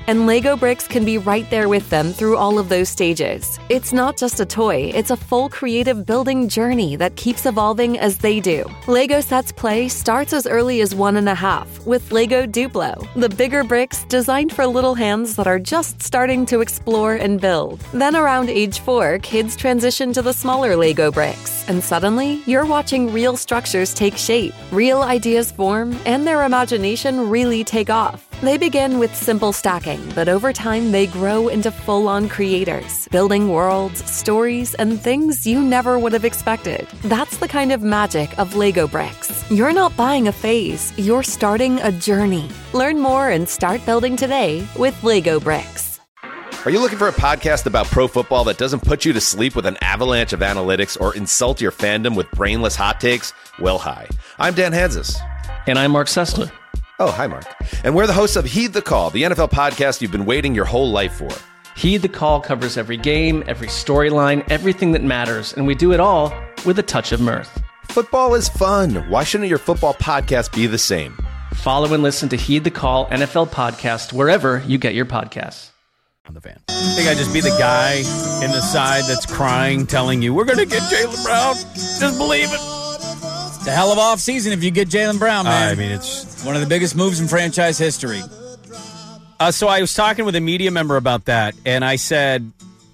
And Lego bricks can be right there with them through all of those stages. It's not just a toy, it's a full creative building journey that keeps evolving as they do. Lego Sets Play starts as early as one and a half with Lego Duplo, the bigger bricks designed for little hands that are just starting to explore and build. Then around age four, kids transition to the smaller Lego bricks, and suddenly you're watching real structures take shape, real ideas form, and their imagination really take off. They begin with simple stacking, but over time they grow into full-on creators, building worlds, stories, and things you never would have expected. That's the kind of magic of Lego bricks. You're not buying a phase, you're starting a journey. Learn more and start building today with Lego bricks. Are you looking for a podcast about pro football that doesn't put you to sleep with an avalanche of analytics or insult your fandom with brainless hot takes? Well, hi. I'm Dan Hansis. And I'm Mark Sessler. Oh, hi, Mark. And we're the hosts of Heed the Call, the N F L podcast you've been waiting your whole life for. Heed the Call covers every game, every storyline, everything that matters, and we do it all with a touch of mirth. Football is fun. Why shouldn't your football podcast be the same? Follow and listen to Heed the Call N F L podcast wherever you get your podcasts. On the van. I think I'd just be the guy in the side that's crying, telling you, we're going to get Jaylen Brown. Just believe it. It's a hell of an offseason if you get Jaylen Brown, man. Uh, I mean, it's one of the biggest moves in franchise history. Uh, so I was talking with a media member about that, and I said,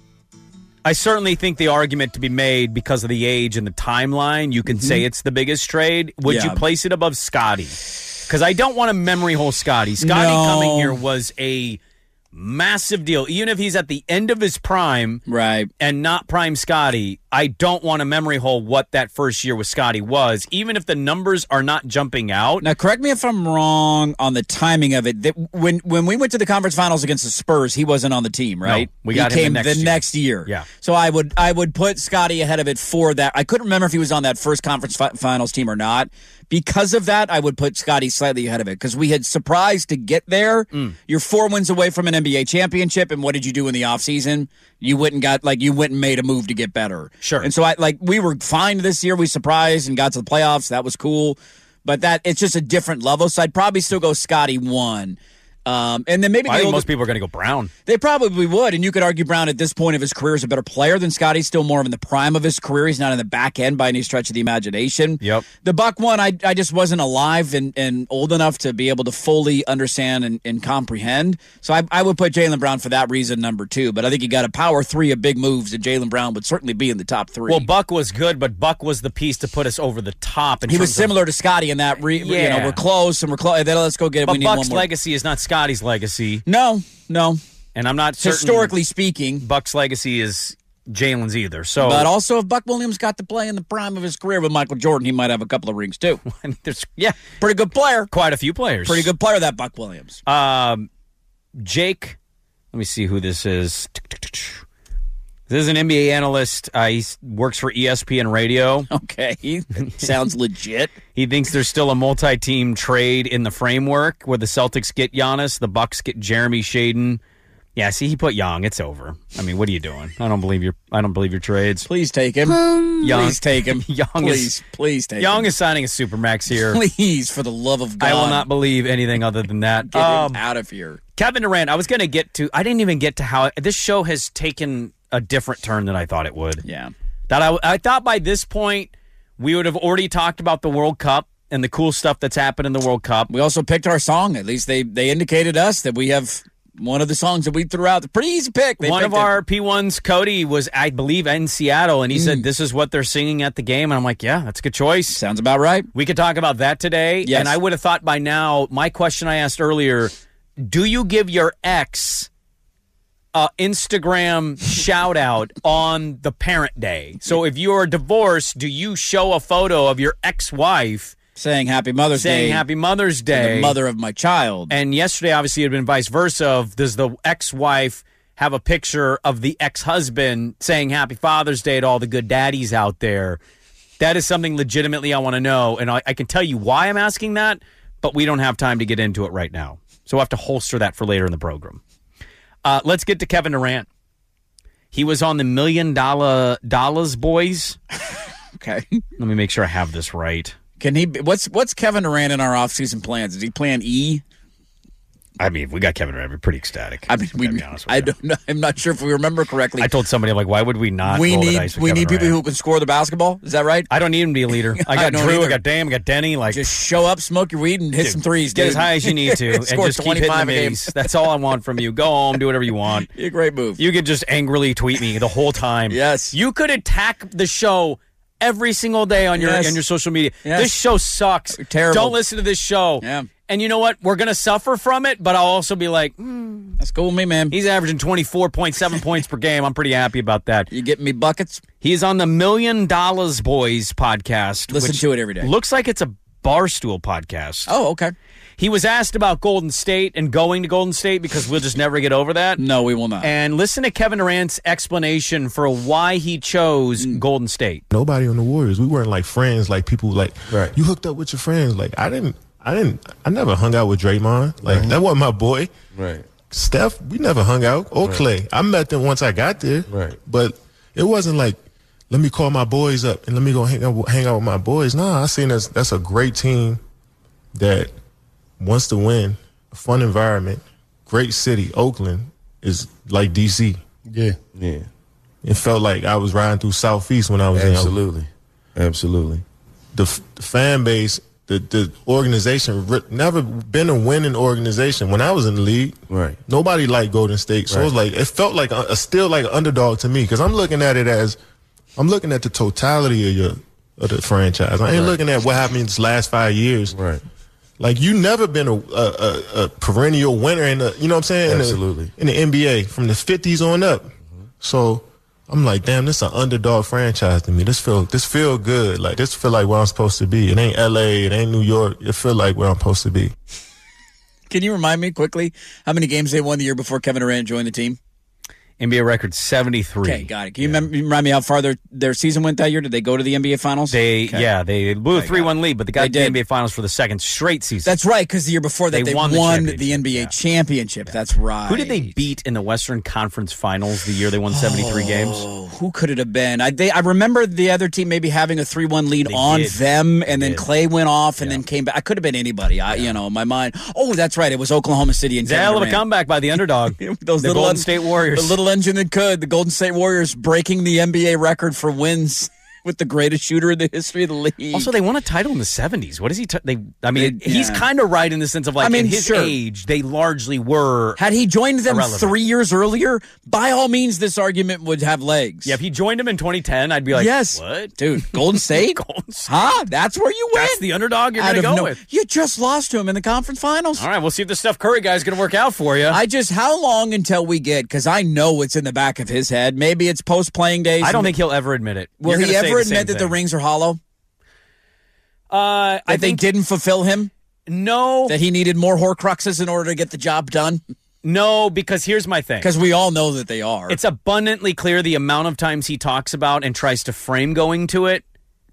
I certainly think the argument to be made because of the age and the timeline, you can mm-hmm. say it's the biggest trade. Would yeah. you place it above Scotty? Because I don't want to memory hole Scotty. Scotty no. coming here was a massive deal. Even if he's at the end of his prime right. and not prime Scotty, I don't want to memory hole what that first year with Scotty was, even if the numbers are not jumping out. Now, correct me if I'm wrong on the timing of it. That when when we went to the conference finals against the Spurs, he wasn't on the team, right? No, we got he him came the next the year. next year. Yeah. So I would I would put Scotty ahead of it for that. I couldn't remember if he was on that first conference fi- finals team or not. Because of that, I would put Scotty slightly ahead of it because we had surprised to get there. Mm. You're four wins away from an N B A championship, and what did you do in the offseason? You went and got like you went and made a move to get better. Sure. And so I like we were fine this year. We surprised and got to the playoffs. That was cool. But that it's just a different level. So I'd probably still go Scotty one. Um, and then maybe I the think older, most people are going to go Brown. They probably would, and you could argue Brown at this point of his career is a better player than Scotty. Still more in the prime of his career. He's not in the back end by any stretch of the imagination. Yep. The Buck one, I I just wasn't alive and, and old enough to be able to fully understand and, and comprehend. So I, I would put Jaylen Brown for that reason number two. But I think you got a power three of big moves, and Jaylen Brown would certainly be in the top three. Well, Buck was good, but Buck was the piece to put us over the top. In he was terms similar of, to Scotty in that. Re, yeah. You know, we're close and we're close. Then let's go get it. But we need Buck's one more. legacy is not Scotty's legacy. No, no. And I'm not certain historically speaking, Buck's legacy is Jalen's either. So, but also, if Buck Williams got to play in the prime of his career with Michael Jordan, he might have a couple of rings too. There's yeah, pretty good player. Quite a few players. Pretty good player, that Buck Williams. Um, Jake, let me see who this is. This is an N B A analyst. Uh, he works for E S P N Radio. Okay, sounds legit. He thinks there's still a multi-team trade in the framework where the Celtics get Giannis, the Bucks get Jeremy Shaden. Yeah, see, he put Young. It's over. I mean, what are you doing? I don't believe your. I don't believe your trades. Please take him. Um, Young, please take him. Young please, is, please take Young him. Young is signing a supermax here. Please, for the love of God, I will not believe anything other than that. Get um, him out of here. Kevin Durant. I was going to get to. I didn't even get to how this show has taken a different turn than I thought it would. Yeah. That I, I thought by this point we would have already talked about the World Cup and the cool stuff that's happened in the World Cup. We also picked our song. At least they, they indicated us that we have one of the songs that we threw out. Pretty easy pick. They one of it. our P ones, Cody, was, I believe, in Seattle, and he mm. said this is what they're singing at the game. And I'm like, yeah, that's a good choice. Sounds about right. We could talk about that today. Yes. And I would have thought by now, my question I asked earlier, do you give your ex Uh, Instagram shout out on the parent day? So if you are divorced, do you show a photo of your ex-wife saying Happy Mother's saying Day? Saying Happy Mother's Day. The mother of my child. And yesterday, obviously, it had been vice versa. Of does the ex-wife have a picture of the ex-husband saying Happy Father's Day to all the good daddies out there? That is something legitimately I want to know. And I, I can tell you why I'm asking that, but we don't have time to get into it right now. So we'll have to holster that for later in the program. Uh, let's get to Kevin Durant. He was on the Million Dollar Dollars Boys. Okay. Let me make sure I have this right. Can he? What's what's Kevin Durant in our offseason plans? Is he playing E? I mean, if we got Kevin Durant, we're pretty ecstatic. I mean, we, be honest with I you. don't know. I'm not sure if we remember correctly. I told somebody, I'm like, why would we not we roll need the dice with we Kevin need people Durant? who can score the basketball. Is that right? I don't need him to be a leader. I I got don't Drew, either. I got Dame, I got Denny. Like, Just show up, smoke your weed, and hit dude, some threes. Get dude. as high as you need to, and Score just keep hitting the twenty-five a game. middies. That's all I want from you. Go home, do whatever you want. Be a great move. You could just angrily tweet me the whole time. Yes. You could attack the show every single day on your Yes. on your social media. Yes. This show sucks. Terrible. Don't listen to this show. Yeah. And you know what? We're going to suffer from it, but I'll also be like, mm, That's cool with me, man. he's averaging twenty-four point seven points per game. I'm pretty happy about that. You getting me buckets? He's on the Million Dollars Boys podcast. Listen which to it every day. Looks like it's a Barstool podcast. Oh, okay. He was asked about Golden State and going to Golden State because we'll just never get over that. No, we will not. And listen to Kevin Durant's explanation for why he chose Mm. Golden State. Nobody on the Warriors. We weren't like friends, like people like Right. you hooked up with your friends. Like I didn't, I didn't, I never hung out with Draymond. Like that wasn't my boy. Right. Steph, we never hung out. Or Right. Clay. I met them once I got there. Right. But it wasn't like, let me call my boys up and let me go hang out, hang out with my boys. Nah, I seen that's that's a great team that wants to win, a fun environment, great city. Oakland is like D C. Yeah. Yeah. It felt like I was riding through Southeast when I was in Oakland. Absolutely. Absolutely. The, f- the fan base, the, the organization, re- never been a winning organization. When I was in the league, Right. nobody liked Golden State. So it was like, it felt like a, a still like an underdog to me because I'm looking at it as, I'm looking at the totality of your of the franchise. I ain't Right. looking at what happened in this last five years. Right. Like you never been a, a, a, a perennial winner in the, you know what I'm saying? In the- Absolutely. In the, N B A from the fifties on up. So I'm like, damn, this is an underdog franchise to me. This feel this feel good. Like this feel like where I'm supposed to be. It ain't L A, it ain't New York. It feel like where I'm supposed to be. Can you remind me quickly how many games they won the year before Kevin Durant joined the team? N B A record seventy-three. Okay, got it. Can you remember, remind me how far their, their season went that year? Did they go to the N B A Finals? They Okay. yeah they blew a three one lead, but they got They to the did. N B A Finals for the second straight season. That's right, because the year before that They they, won won, the the, N B A championship, championship. That's right. Who did they beat in the Western Conference Finals the year they won seventy-three games? Oh, who could it have been? I they, I remember the other team maybe having a three one lead They on did. them, and They then did. Clay went off and then came back. I could have been anybody. I, you know, in my mind. Oh, that's right. It was Oklahoma City and It's a Kevin hell of a Durant. comeback by the underdog. Those the little Golden un- State Warriors. The little engine that could. The Golden State Warriors breaking the N B A record for wins with the greatest shooter in the history of the league. Also, they won a title in the seventies. What is he? T- they, I mean, They- he's yeah. kind of right in the sense of like, I mean, in his sure. age, they largely were. Had he joined them Irrelevant. three years earlier, by all means, this argument would have legs. Yeah, if he joined him in twenty ten, I'd be like, yes, what, dude? Golden State, Golden State. huh? That's where you went. That's the underdog you're Out going to of go no- with. You just lost to him in the conference finals. All right, we'll see if the Steph Curry guy is going to work out for you. I just, how long until we get, because I know what's in the back of his head. Maybe it's post playing days. I don't think he'll ever admit it. Will You're he gonna say ever the same admit that the thing. rings are hollow? Uh, That I they think didn't fulfill him? no, That he needed more Horcruxes in order to get the job done? no, because here's my thing. Because we all know that they are. It's abundantly clear the amount of times he talks about and tries to frame going to it.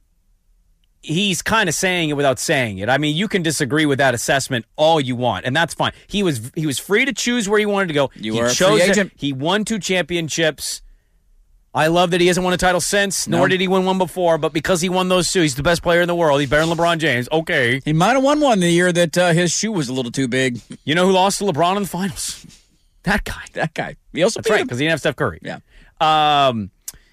He's kind of saying it without saying it. I mean, you can disagree with that assessment all you want, and that's fine. He was he was free to choose where he wanted to go. You he are a chose free it. agent. He won two championships. I love that he hasn't won a title since, nor No. did he win one before. But because he won those two, he's the best player in the world. He's better than LeBron James. Okay, he might have won one the year that uh, his shoe was a little too big. you know who lost to LeBron in the finals? That guy. That guy. He also That's beat right, him. because he didn't have Steph Curry. Yeah. Um,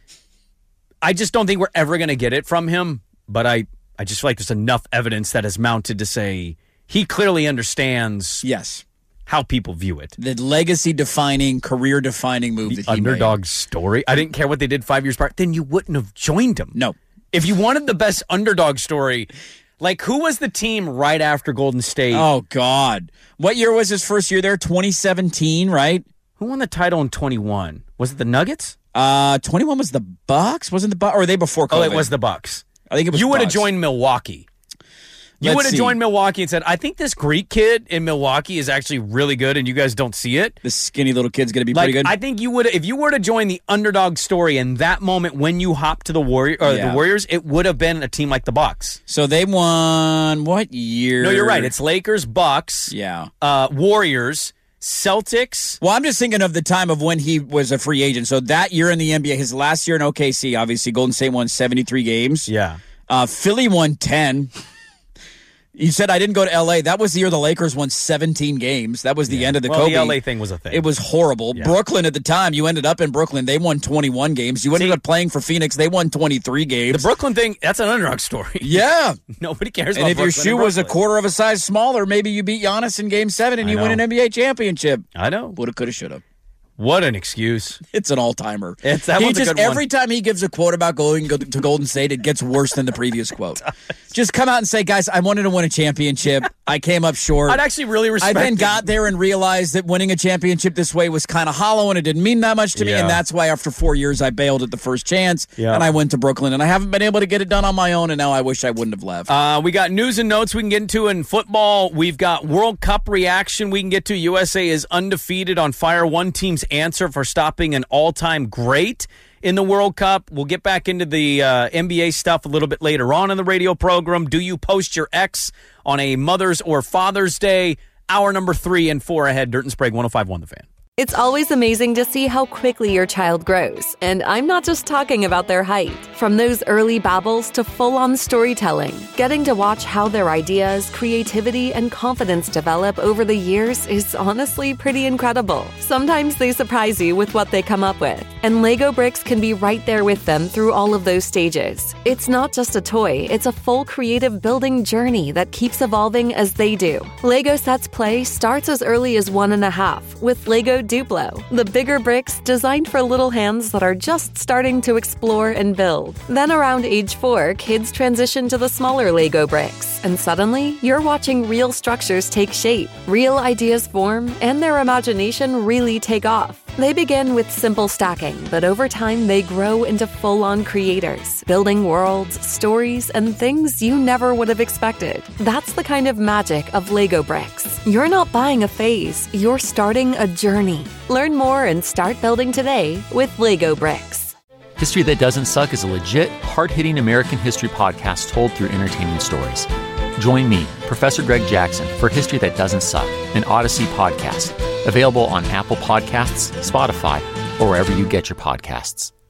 I just don't think we're ever going to get it from him, but I, I just feel like there's enough evidence that has mounted to say he clearly understands Yes. how people view it. The legacy-defining, career-defining move The that he underdog made. story. I didn't care what they did five years prior. Then you wouldn't have joined him. No. If you wanted the best underdog story, like who was the team right after Golden State? Oh, God. What year was his first year there? twenty seventeen, right? Who won the title in twenty-one? Was it the Nuggets? Uh, twenty-one was the Bucks? Wasn't the Bucks? Or were they before COVID? Oh, it was the Bucks. I think it was You would have Bucks. joined Milwaukee. You Let's would have see. joined Milwaukee and said, I think this Greek kid in Milwaukee is actually really good and you guys don't see it. This skinny little kid's going to be Like, pretty good. I think you would, if you were to join the underdog story in that moment when you hopped to the Warrior or Yeah. the Warriors, it would have been a team like the Bucks. so they won what year? No, you're right. It's Lakers, Bucks, Yeah. uh, Warriors, Celtics. Well, I'm just thinking of the time of when he was a free agent. So that year in the N B A, his last year in O K C, obviously Golden State won seventy-three games. Yeah. Uh, Philly won ten. You said I didn't go to L A. That was the year the Lakers won seventeen games. That was the yeah. end of the well, Kobe. the L A thing was a thing. It was horrible. Yeah. Brooklyn at the time, you ended up in Brooklyn. They won twenty-one games. You ended See, up playing for Phoenix. They won twenty-three games. The Brooklyn thing, that's an underdog story. Yeah. Nobody cares and about if Brooklyn your shoe was a quarter of a size smaller, maybe you beat Giannis in game seven and I you know. win an N B A championship. I know. Woulda, coulda, shoulda. What an excuse. It's an all-timer. It's that he one's just, a good one. Every time he gives a quote about going go- to Golden State, it gets worse than the previous quote. Just come out and say, guys, I wanted to win a championship. I came up short. I'd actually really respect I then it. got there and realized that winning a championship this way was kind of hollow and it didn't mean that much to me. Yeah. And that's why after four years, I bailed at the first chance. Yeah. And I went to Brooklyn. And I haven't been able to get it done on my own. And now I wish I wouldn't have left. Uh, we got news and notes we can get into in football. We've got World Cup reaction we can get to. U S A is undefeated on fire. One team's answer for stopping an all-time great in the World Cup. We'll get back into the uh, N B A stuff a little bit later on in the radio program. Do you post your ex on a Mother's or Father's Day? Hour number three and four ahead. Dirt and Sprague, one oh five point one The Fan. It's always amazing to see how quickly your child grows. And I'm not just talking about their height. From those early babbles to full-on storytelling, getting to watch how their ideas, creativity, and confidence develop over the years is honestly pretty incredible. Sometimes they surprise you with what they come up with. And Lego Bricks can be right there with them through all of those stages. It's not just a toy, it's a full creative building journey that keeps evolving as they do. Lego Sets Play starts as early as one and a half with Lego Duplo, the bigger bricks designed for little hands that are just starting to explore and build. Then around age four, kids transition to the smaller Lego bricks, and suddenly you're watching real structures take shape, real ideas form, and their imagination really take off. They begin with simple stacking, but over time they grow into full-on creators, building worlds, stories, and things you never would have expected. That's the kind of magic of Lego Bricks. You're not buying a phase, you're starting a journey. Learn more and start building today with Lego Bricks. History That Doesn't Suck is a legit, hard-hitting American history podcast told through entertaining stories. Join me, Professor Greg Jackson, for History That Doesn't Suck, an Odyssey podcast, available on Apple Podcasts, Spotify, or wherever you get your podcasts.